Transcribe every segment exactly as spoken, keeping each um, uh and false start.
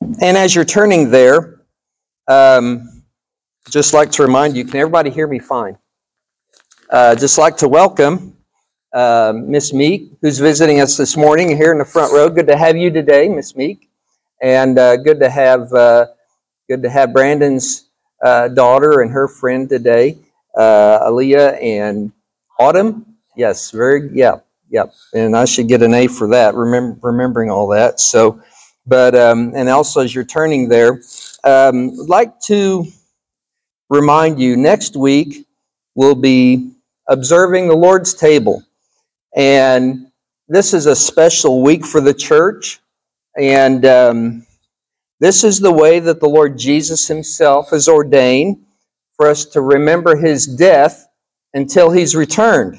And as you're turning there, um, just like to remind you, can everybody hear me fine? Uh, just like to welcome uh, Miss Meek, who's visiting us this morning here in the front row. Good to have you today, Miss Meek, and uh, good to have uh, good to have Brandon's uh, daughter and her friend today, uh, Aaliyah and Autumn. Yes, very yeah, yeah. And I should get an A for that. Remember remembering all that. So. But um, and also as you're turning there, um, I'd like to remind you next week we'll be observing the Lord's table, and this is a special week for the church, and um, this is the way that the Lord Jesus Himself has ordained for us to remember His death until He's returned.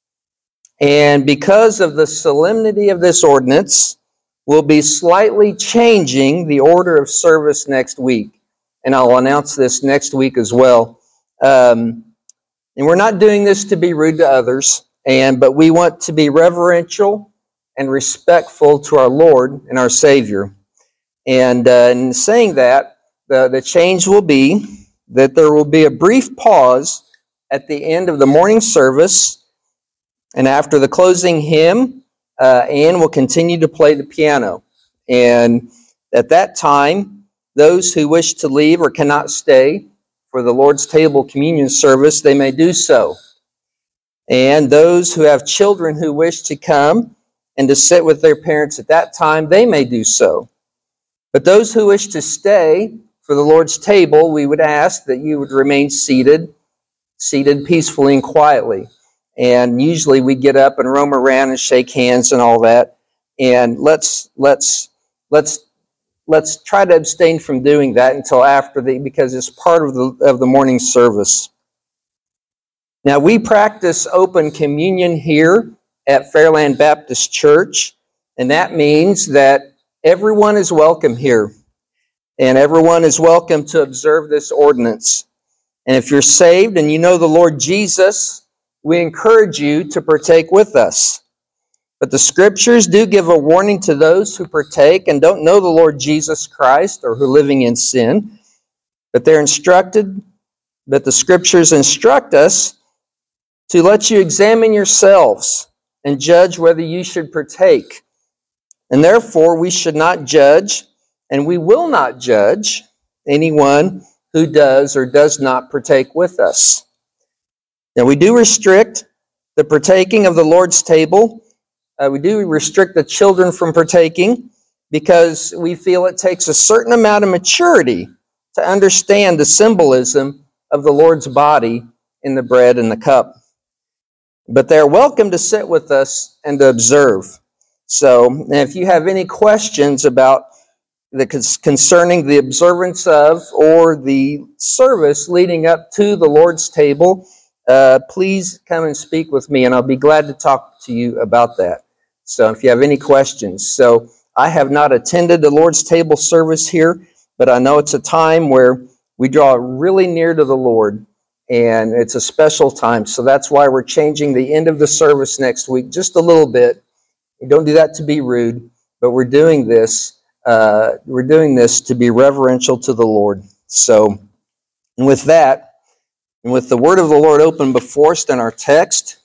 And because of the solemnity of this ordinance, we'll be slightly changing the order of service next week. And I'll announce this next week as well. Um, and we're not doing this to be rude to others, and but we want to be reverential and respectful to our Lord and our Savior. And uh, in saying that, the, the change will be that there will be a brief pause at the end of the morning service, and after the closing hymn, Uh, Anne will continue to play the piano. And at that time, those who wish to leave or cannot stay for the Lord's Table Communion service, they may do so. And those who have children who wish to come and to sit with their parents at that time, they may do so. But those who wish to stay for the Lord's table, we would ask that you would remain seated, seated peacefully and quietly. And usually we get up and roam around and shake hands and all that. And let's let's let's let's try to abstain from doing that until after the because it's part of the of the morning service. Now we practice open communion here at Fairland Baptist Church, and that means that everyone is welcome here, and everyone is welcome to observe this ordinance. And if you're saved and you know the Lord Jesus, we encourage you to partake with us. But the Scriptures do give a warning to those who partake and don't know the Lord Jesus Christ or who are living in sin. But they're instructed, but the Scriptures instruct us to let you examine yourselves and judge whether you should partake. And therefore, we should not judge, and we will not judge anyone who does or does not partake with us. Now, we do restrict the partaking of the Lord's table. Uh, we do restrict the children from partaking because we feel it takes a certain amount of maturity to understand the symbolism of the Lord's body in the bread and the cup. But they're welcome to sit with us and to observe. So, if you have any questions about the concerning the observance of or the service leading up to the Lord's table, Uh, please come and speak with me, and I'll be glad to talk to you about that. So if you have any questions. So I have not attended the Lord's table service here, but I know it's a time where we draw really near to the Lord, and it's a special time. So that's why we're changing the end of the service next week just a little bit. We don't do that to be rude, but we're doing this. Uh, we're doing this to be reverential to the Lord. So, and with that, and with the word of the Lord open before us in our text,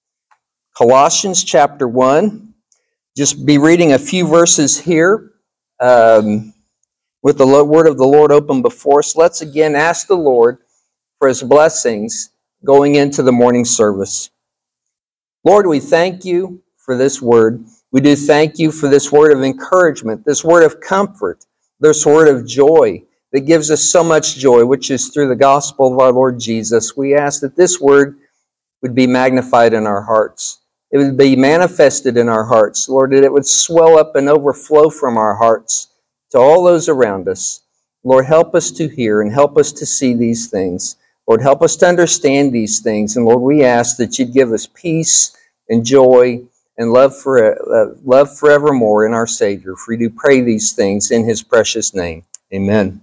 Colossians chapter one, just be reading a few verses here. Um, with the word of the Lord open before us, let's again ask the Lord for His blessings going into the morning service. Lord, we thank you for this word. We do thank you for this word of encouragement, this word of comfort, this word of joy that gives us so much joy, which is through the gospel of our Lord Jesus. We ask that this word would be magnified in our hearts. It would be manifested in our hearts, Lord, that it would swell up and overflow from our hearts to all those around us. Lord, help us to hear and help us to see these things. Lord, help us to understand these things. And Lord, we ask that you'd give us peace and joy and love for uh, love forevermore in our Savior. For we do pray these things in His precious name. Amen.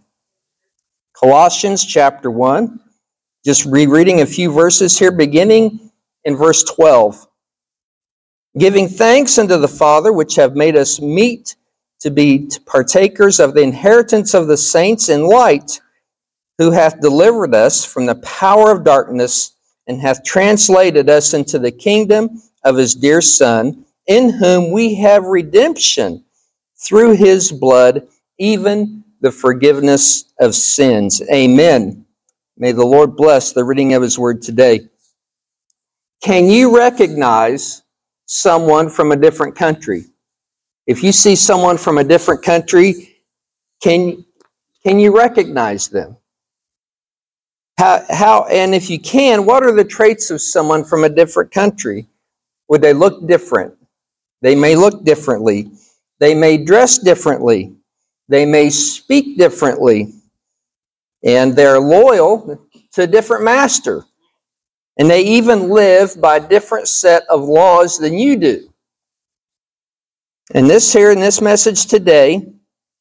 Colossians chapter one, just rereading a few verses here, beginning in verse twelve. Giving thanks unto the Father, which have made us meet to be partakers of the inheritance of the saints in light, who hath delivered us from the power of darkness and hath translated us into the kingdom of his dear Son, in whom we have redemption through his blood, even the forgiveness of sins. Amen. May the Lord bless the reading of his word today. Can you recognize someone from a different country? If you see someone from a different country, can, can you recognize them? How, how, and if you can, what are the traits of someone from a different country? Would they look different? They may look differently. They may dress differently. They may speak differently. And they're loyal to a different master. And they even live by a different set of laws than you do. And this here in this message today,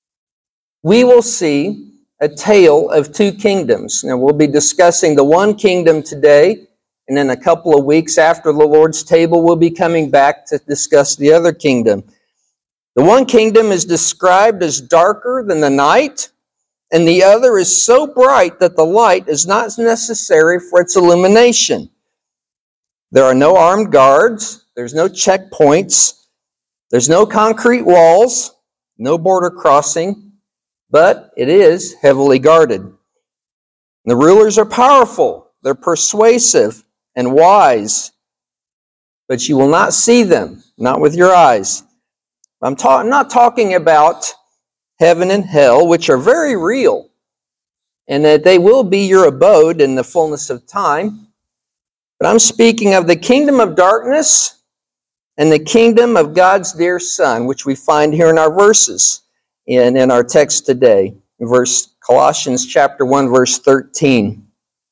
we will see a tale of two kingdoms. Now we'll be discussing the one kingdom today, and in a couple of weeks after the Lord's table, we'll be coming back to discuss the other kingdom. The one kingdom is described as darker than the night, and the other is so bright that the light is not necessary for its illumination. There are no armed guards, there's no checkpoints, there's no concrete walls, no border crossing, but it is heavily guarded. The rulers are powerful, they're persuasive and wise, but you will not see them, not with your eyes. I'm ta- not talking about heaven and hell, which are very real, and that they will be your abode in the fullness of time. But I'm speaking of the kingdom of darkness and the kingdom of God's dear Son, which we find here in our verses, in, in our text today, verse Colossians chapter one, verse thirteen.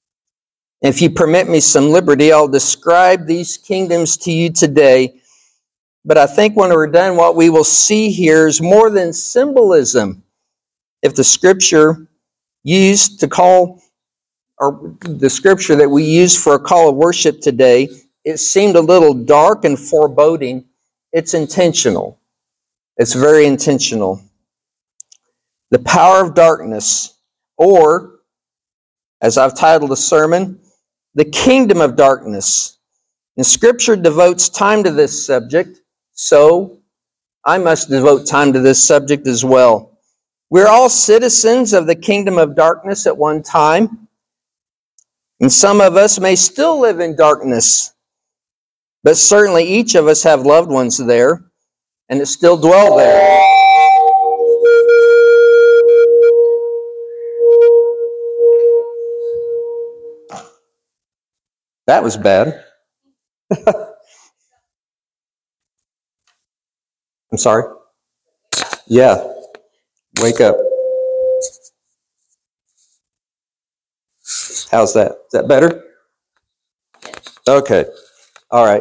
If you permit me some liberty, I'll describe these kingdoms to you today. But I think when we're done, what we will see here is more than symbolism. If the scripture used to call, or the scripture that we use for a call of worship today, it seemed a little dark and foreboding. It's intentional. It's very intentional. The power of darkness, or, as I've titled the sermon, the kingdom of darkness. And Scripture devotes time to this subject, so I must devote time to this subject as well. We're all citizens of the kingdom of darkness at one time, and some of us may still live in darkness, but certainly each of us have loved ones there, and that still dwell there. That was bad. I'm sorry? Yeah. Wake up. How's that? Is that better? Okay. All right.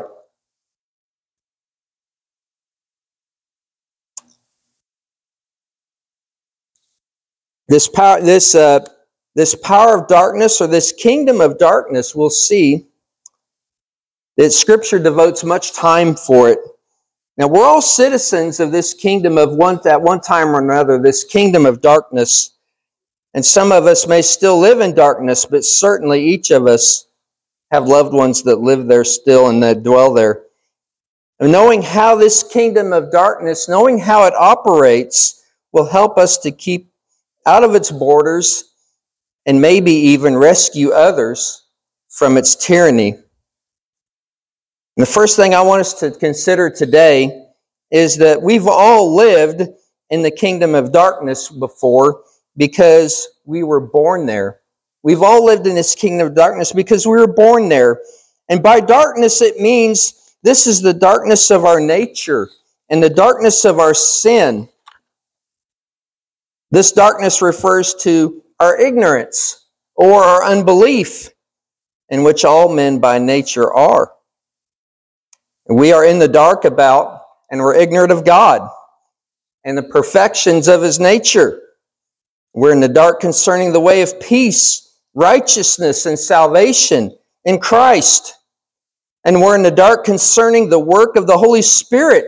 This power, this uh, this power of darkness, or this kingdom of darkness, we'll see that Scripture devotes much time for it. Now, we're all citizens of this kingdom of one at one time or another, this kingdom of darkness. And some of us may still live in darkness, but certainly each of us have loved ones that live there still and that dwell there. And knowing how this kingdom of darkness, knowing how it operates, will help us to keep out of its borders and maybe even rescue others from its tyranny. And the first thing I want us to consider today is that we've all lived in the kingdom of darkness before because we were born there. We've all lived in this kingdom of darkness because we were born there. And by darkness, it means this is the darkness of our nature and the darkness of our sin. This darkness refers to our ignorance or our unbelief, in which all men by nature are. We are in the dark about, and we're ignorant of God and the perfections of His nature. We're in the dark concerning the way of peace, righteousness, and salvation in Christ. And we're in the dark concerning the work of the Holy Spirit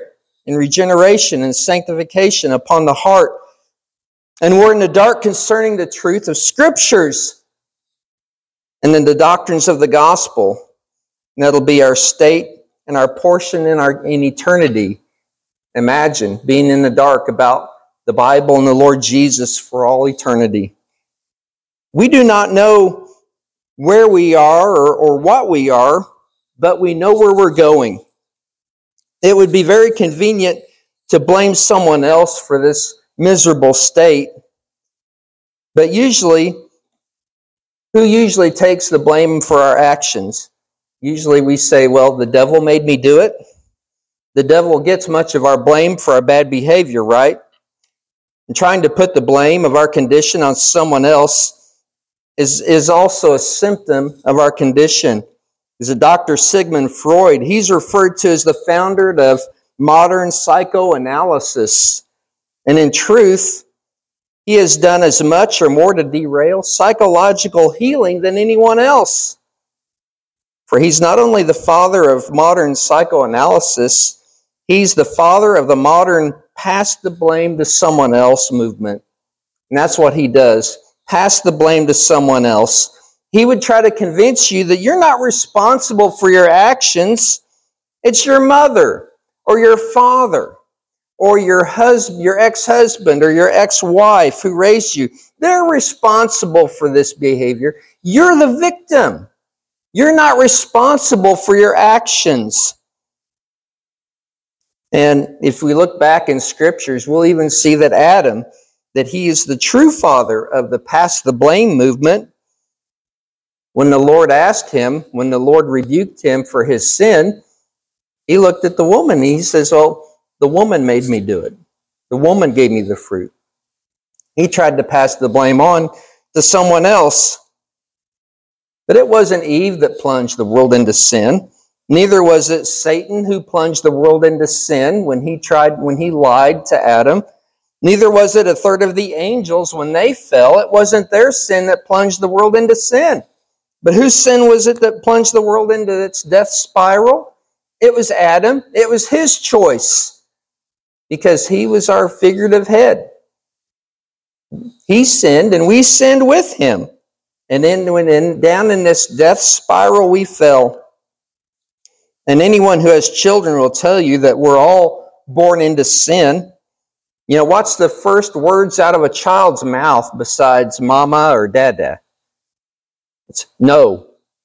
and regeneration and sanctification upon the heart. And we're in the dark concerning the truth of Scriptures and then the doctrines of the gospel. And that'll be our state and our portion in our in eternity. Imagine being in the dark about the Bible and the Lord Jesus for all eternity. We do not know where we are or, or what we are, but we know where we're going. It would be very convenient to blame someone else for this miserable state. But usually, who usually takes the blame for our actions? Usually we say, well, the devil made me do it. The devil gets much of our blame for our bad behavior, right? And trying to put the blame of our condition on someone else is, is also a symptom of our condition. Is a Doctor Sigmund Freud. He's referred to as the founder of modern psychoanalysis. And in truth, he has done as much or more to derail psychological healing than anyone else. For he's not only the father of modern psychoanalysis, he's the father of the modern pass the blame to someone else movement. And that's what he does. Pass the blame to someone else. He would try to convince you that you're not responsible for your actions. It's your mother or your father or your husband, your ex-husband or your ex-wife who raised you. They're responsible for this behavior. You're the victim. You're not responsible for your actions. And if we look back in scriptures, we'll even see that Adam, that he is the true father of the pass the blame movement. When the Lord asked him, when the Lord rebuked him for his sin, he looked at the woman and he says, oh, the woman made me do it. The woman gave me the fruit. He tried to pass the blame on to someone else. But it wasn't Eve that plunged the world into sin. Neither was it Satan who plunged the world into sin when he tried, when he lied to Adam. Neither was it a third of the angels when they fell. It wasn't their sin that plunged the world into sin. But whose sin was it that plunged the world into its death spiral? It was Adam. It was his choice because he was our figurative head. He sinned and we sinned with him. And then when in, down in this death spiral we fell. And anyone who has children will tell you that we're all born into sin. You know, what's the first words out of a child's mouth besides mama or dada? It's no.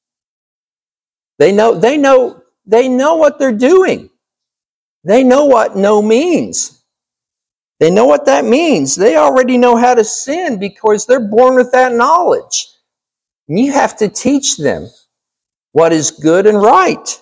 They know, they know, they know what they're doing. They know what no means. They know what that means. They already know how to sin because they're born with that knowledge. And you have to teach them what is good and right.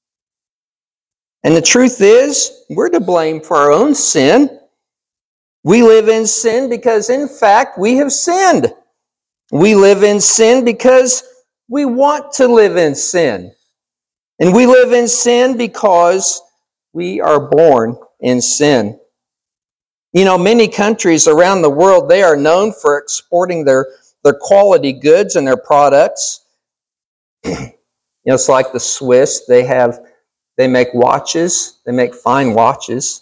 And the truth is, we're to blame for our own sin. We live in sin because, in fact, we have sinned. We live in sin because we want to live in sin. And we live in sin because we are born in sin. You know, many countries around the world, they are known for exporting their, their quality goods and their products. You know, it's like the Swiss, they have, they make watches, they make fine watches.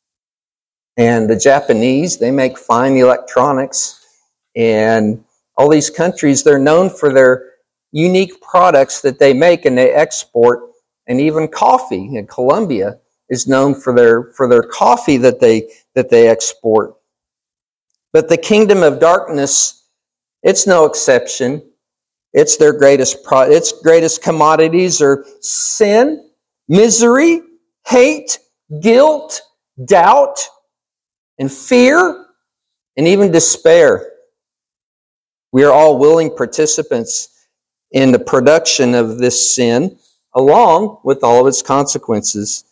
And the Japanese, they make fine electronics. And all these countries, they're known for their unique products that they make and they export. And even coffee in Colombia is known for their for their coffee that they that they export. But the kingdom of darkness, it's no exception. It's their greatest pro- its greatest commodities are sin, misery, hate, guilt, doubt, and fear, and even despair. We are all willing participants in the production of this sin, along with all of its consequences.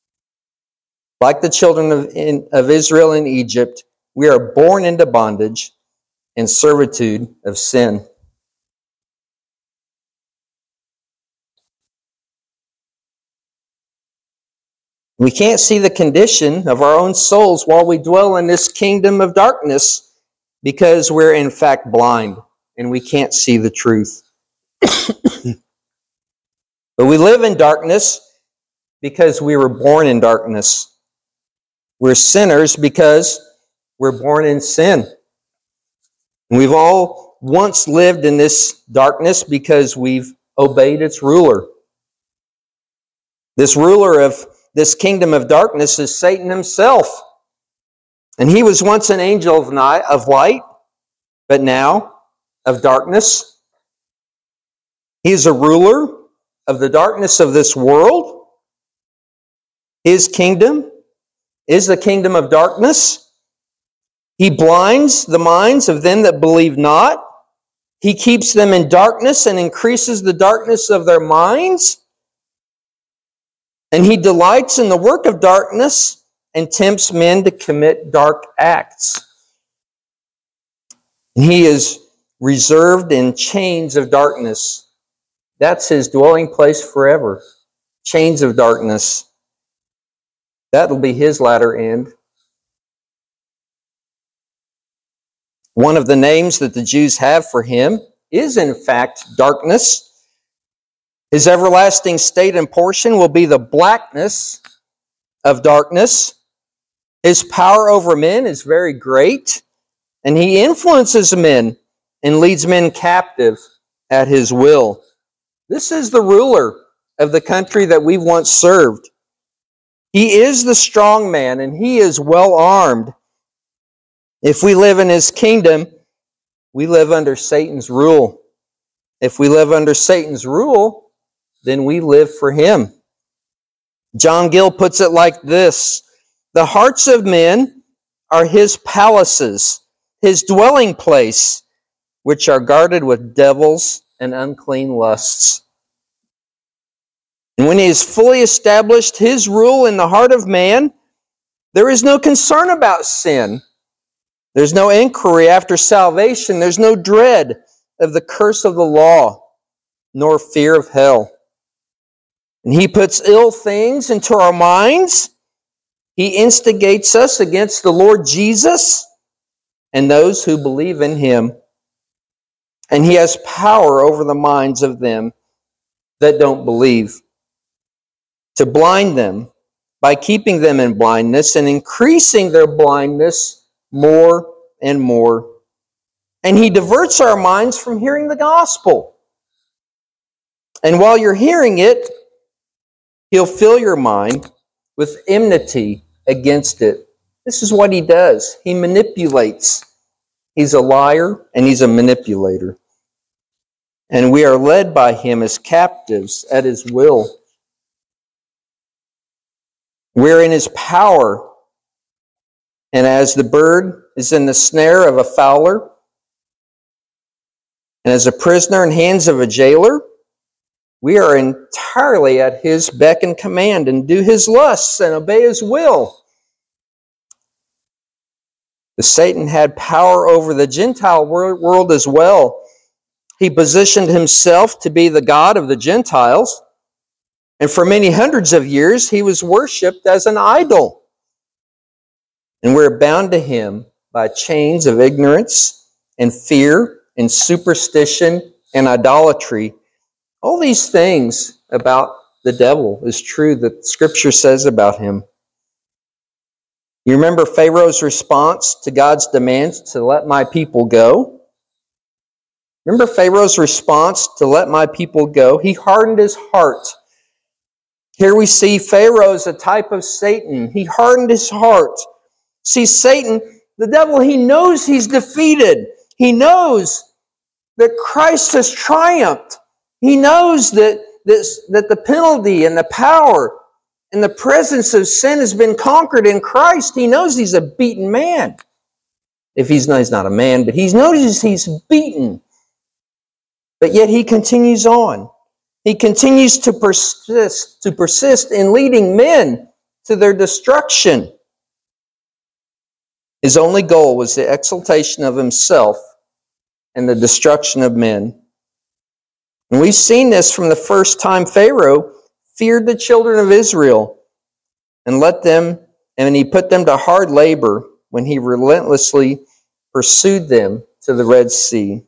Like the children of, in, of Israel in Egypt, we are born into bondage and servitude of sin. We can't see the condition of our own souls while we dwell in this kingdom of darkness because we're in fact blind and we can't see the truth. But we live in darkness because we were born in darkness. We're sinners because we're born in sin. We've all once lived in this darkness because we've obeyed its ruler. This ruler of this kingdom of darkness is Satan himself. And he was once an angel of night, of light, but now of darkness. He is a ruler of the darkness of this world. His kingdom is the kingdom of darkness. He blinds the minds of them that believe not. He keeps them in darkness and increases the darkness of their minds. And he delights in the work of darkness and tempts men to commit dark acts. And he is reserved in chains of darkness. That's his dwelling place forever. Chains of darkness. That'll be his latter end. One of the names that the Jews have for him is, in fact, darkness. His everlasting state and portion will be the blackness of darkness. His power over men is very great, and he influences men and leads men captive at his will. This is the ruler of the country that we once served. He is the strong man, and he is well armed. If we live in his kingdom, we live under Satan's rule. If we live under Satan's rule, then we live for him. John Gill puts it like this: the hearts of men are his palaces, his dwelling place, which are guarded with devils and unclean lusts. And when he has fully established his rule in the heart of man, there is no concern about sin. There's no inquiry after salvation. There's no dread of the curse of the law, nor fear of hell. And he puts ill things into our minds. He instigates us against the Lord Jesus and those who believe in him. And he has power over the minds of them that don't believe, to blind them by keeping them in blindness and increasing their blindness more and more. And he diverts our minds from hearing the gospel. And while you're hearing it, he'll fill your mind with enmity against it. This is what he does. He manipulates. He's a liar and he's a manipulator. And we are led by him as captives at his will. We're in his power. And as the bird is in the snare of a fowler, and as a prisoner in hands of a jailer, we are entirely at his beck and command and do his lusts and obey his will. The Satan had power over the Gentile world as well. He positioned himself to be the god of the Gentiles, and for many hundreds of years he was worshipped as an idol. And we're bound to him by chains of ignorance and fear and superstition and idolatry. All these things about the devil is true that Scripture says about him. You remember Pharaoh's response to God's demand to let my people go? Remember Pharaoh's response to let my people go? He hardened his heart. Here we see Pharaoh as a type of Satan. He hardened his heart. See, Satan, the devil, he knows he's defeated. He knows that Christ has triumphed. He knows that, this, that the penalty and the power and the presence of sin has been conquered in Christ. He knows he's a beaten man. If he's not, he's not a man, but he knows he's beaten. But yet he continues on. He continues to persist, to persist in leading men to their destruction. His only goal was the exaltation of himself and the destruction of men. And we've seen this from the first time Pharaoh feared the children of Israel and let them, and he put them to hard labor when he relentlessly pursued them to the Red Sea.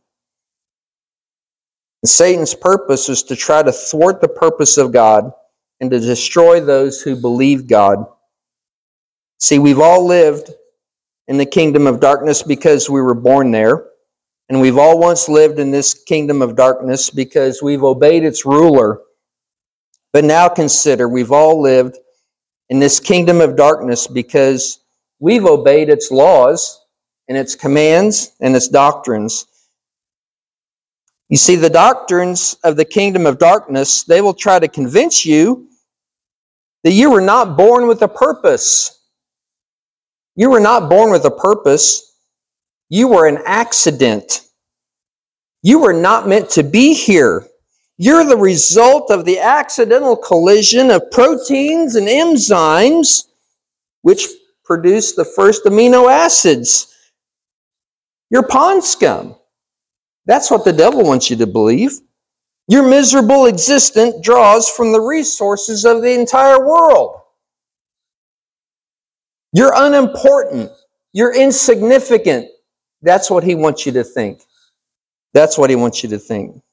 And Satan's purpose was to try to thwart the purpose of God and to destroy those who believe God. See, we've all lived in the kingdom of darkness because we were born there. And we've all once lived in this kingdom of darkness because we've obeyed its ruler. But now consider, we've all lived in this kingdom of darkness because we've obeyed its laws and its commands and its doctrines. You see, the doctrines of the kingdom of darkness, they will try to convince you that you were not born with a purpose. You were not born with a purpose. You were an accident. You were not meant to be here. You're the result of the accidental collision of proteins and enzymes which produce the first amino acids. You're pond scum. That's what the devil wants you to believe. Your miserable existence draws from the resources of the entire world. You're unimportant. You're insignificant. That's what he wants you to think. That's what he wants you to think.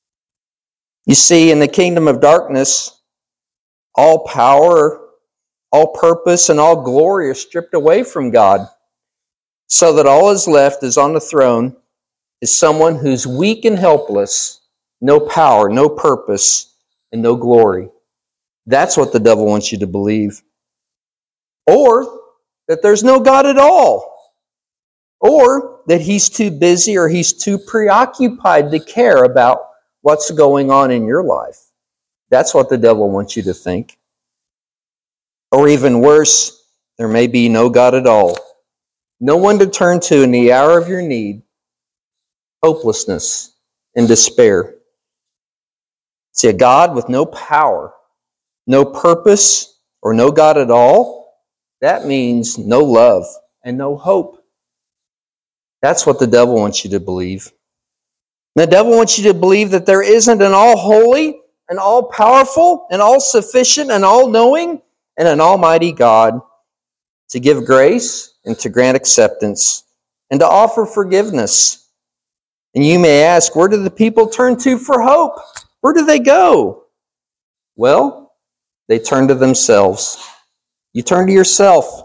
You see, in the kingdom of darkness, all power, all purpose, and all glory are stripped away from God, so that all is left is on the throne is someone who's weak and helpless, no power, no purpose, and no glory. That's what the devil wants you to believe. Or that there's no God at all. Or that he's too busy or he's too preoccupied to care about what's going on in your life. That's what the devil wants you to think. Or even worse, there may be no God at all. No one to turn to in the hour of your need, hopelessness, and despair. See, a God with no power, no purpose, or no God at all, that means no love and no hope. That's what the devil wants you to believe. The devil wants you to believe that there isn't an all-holy, an all-powerful, an all-sufficient, an all-knowing, and an almighty God to give grace and to grant acceptance and to offer forgiveness. And you may ask, where do the people turn to for hope? Where do they go? Well, they turn to themselves. You turn to yourself.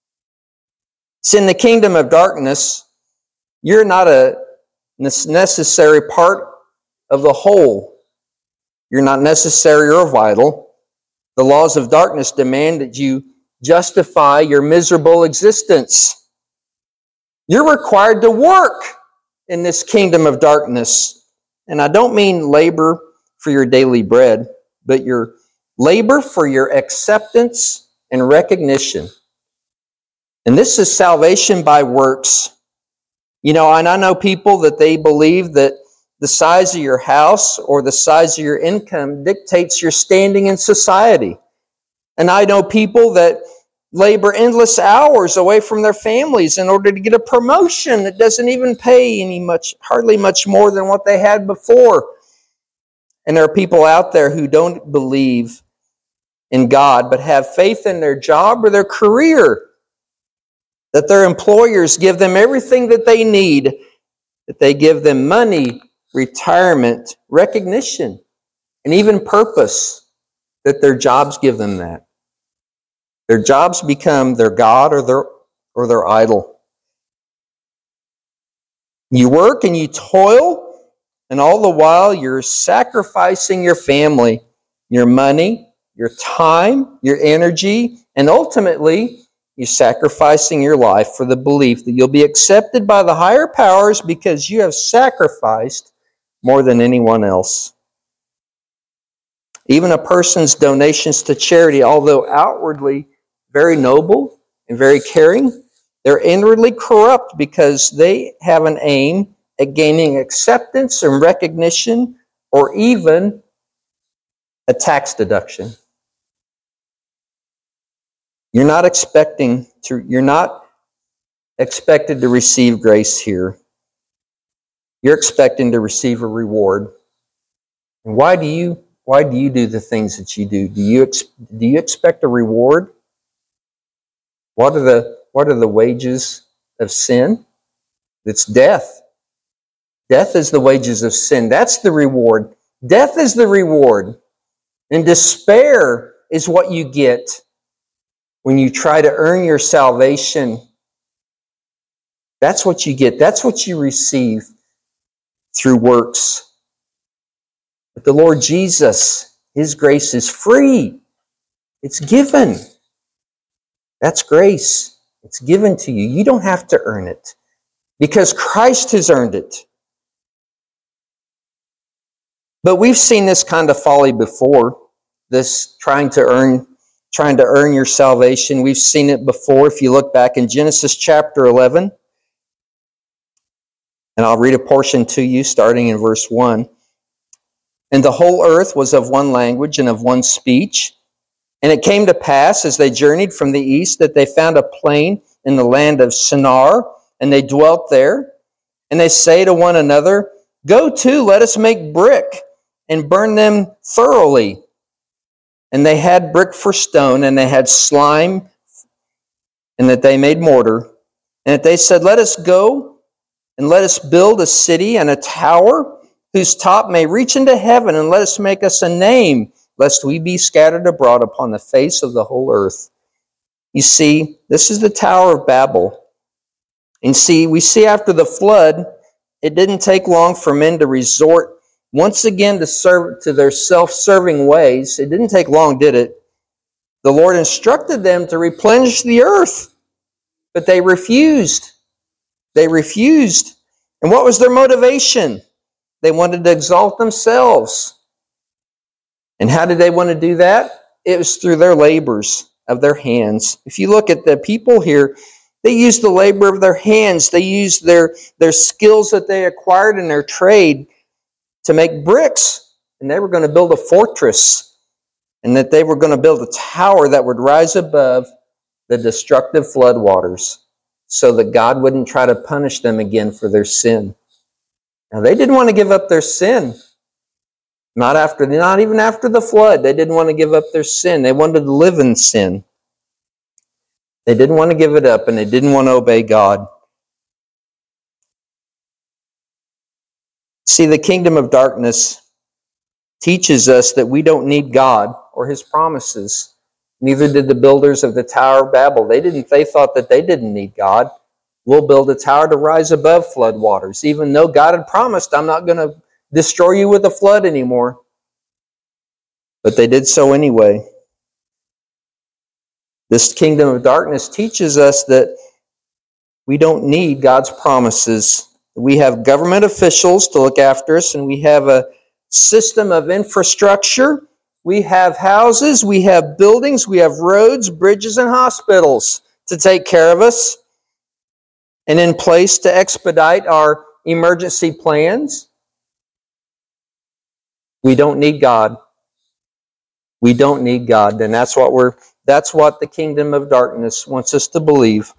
See, in the kingdom of darkness, you're not a necessary part of the whole. You're not necessary or vital. The laws of darkness demand that you justify your miserable existence. You're required to work in this kingdom of darkness. And I don't mean labor for your daily bread, but your labor for your acceptance and recognition. And this is salvation by works. You know, and I know people that they believe that the size of your house or the size of your income dictates your standing in society. And I know people that labor endless hours away from their families in order to get a promotion that doesn't even pay any much, hardly much more than what they had before. And there are people out there who don't believe in God, but have faith in their job or their career, that their employers give them everything that they need, that they give them money, retirement, recognition, and even purpose, that their jobs give them that. Their jobs become their God or their, or their idol. You work and you toil, and all the while you're sacrificing your family, your money, your time, your energy, and ultimately you're sacrificing your life for the belief that you'll be accepted by the higher powers because you have sacrificed more than anyone else. Even a person's donations to charity, although outwardly very noble and very caring, they're inwardly corrupt because they have an aim at gaining acceptance and recognition or even a tax deduction. You're not expecting to, you're not expected to receive grace here. You're expecting to receive a reward. And why do you why do you do the things that you do? Do you ex, do you expect a reward? What are the what are the wages of sin? It's death. Death is the wages of sin. That's the reward. Death is the reward. And despair is what you get. when you try to earn your salvation, that's what you get. That's what you receive through works. But the Lord Jesus, His grace is free. It's given. That's grace. It's given to you. You don't have to earn it because Christ has earned it. But we've seen this kind of folly before, this trying to earn trying to earn your salvation. We've seen it before. If you look back in Genesis chapter eleven, and I'll read a portion to you starting in verse one. And the whole earth was of one language and of one speech. And it came to pass, as they journeyed from the east, that they found a plain in the land of Shinar, and they dwelt there. And they say to one another, Go to, let us make brick, and burn them thoroughly. And they had brick for stone, and they had slime, and that they made mortar. And that they said, Let us go, and let us build a city and a tower, whose top may reach into heaven, and let us make us a name, lest we be scattered abroad upon the face of the whole earth. You see, this is the Tower of Babel. And see, we see after the flood, it didn't take long for men to resort once again to serve to their self-serving ways. It didn't take long, did it? The Lord instructed them to replenish the earth, but they refused. They refused. And what was their motivation? They wanted to exalt themselves. And how did they want to do that? It was through their labors of their hands. If you look at the people here, they used the labor of their hands. They used their, their skills that they acquired in their trade to make bricks. And they were going to build a fortress. And that they were going to build a tower that would rise above the destructive flood waters, so that God wouldn't try to punish them again for their sin. Now, they didn't want to give up their sin. Not after, not even after the flood. They didn't want to give up their sin. They wanted to live in sin. They didn't want to give it up, and they didn't want to obey God. See, the kingdom of darkness teaches us that we don't need God or His promises. Neither did the builders of the Tower of Babel. They didn't. They thought that they didn't need God. We'll build a tower to rise above flood waters, even though God had promised, I'm not going to destroy you with a flood anymore. But they did so anyway. This kingdom of darkness teaches us that we don't need God's promises. We have government officials to look after us, and we have a system of infrastructure. We have houses, we have buildings, we have roads, bridges, and hospitals to take care of us and in place to expedite our emergency plans. We don't need God. We don't need God. And that's what we're that's what the kingdom of darkness wants us to believe.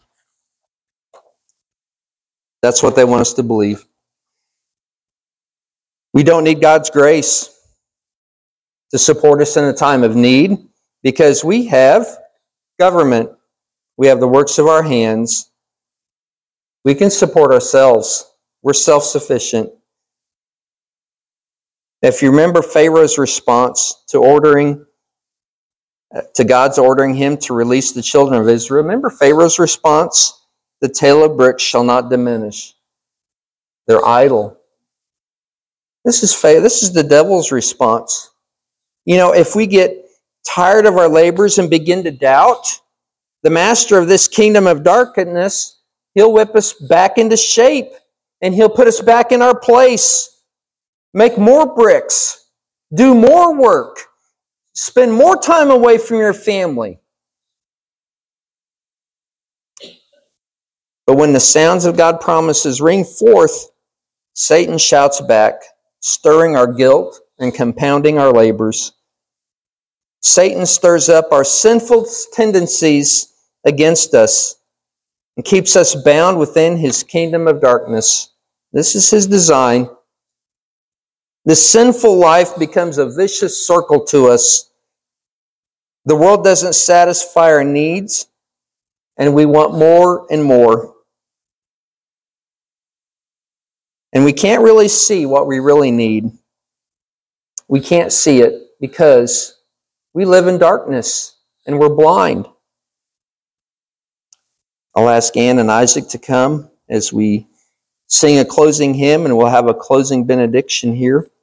That's what they want us to believe. We don't need God's grace to support us in a time of need, because we have government. We have the works of our hands. We can support ourselves. We're self-sufficient. If you remember Pharaoh's response to ordering, to God's ordering him to release the children of Israel, remember Pharaoh's response? The tale of bricks shall not diminish. They're idle. This is this is the devil's response. You know, if we get tired of our labors and begin to doubt, the master of this kingdom of darkness, he'll whip us back into shape, and he'll put us back in our place. Make more bricks. Do more work. Spend more time away from your family. But when the sounds of God's promises ring forth, Satan shouts back, stirring our guilt and compounding our labors. Satan stirs up our sinful tendencies against us and keeps us bound within his kingdom of darkness. This is his design. The sinful life becomes a vicious circle to us. The world doesn't satisfy our needs, and we want more and more. And we can't really see what we really need. We can't see it because we live in darkness and we're blind. I'll ask Ann and Isaac to come as we sing a closing hymn, and we'll have a closing benediction here.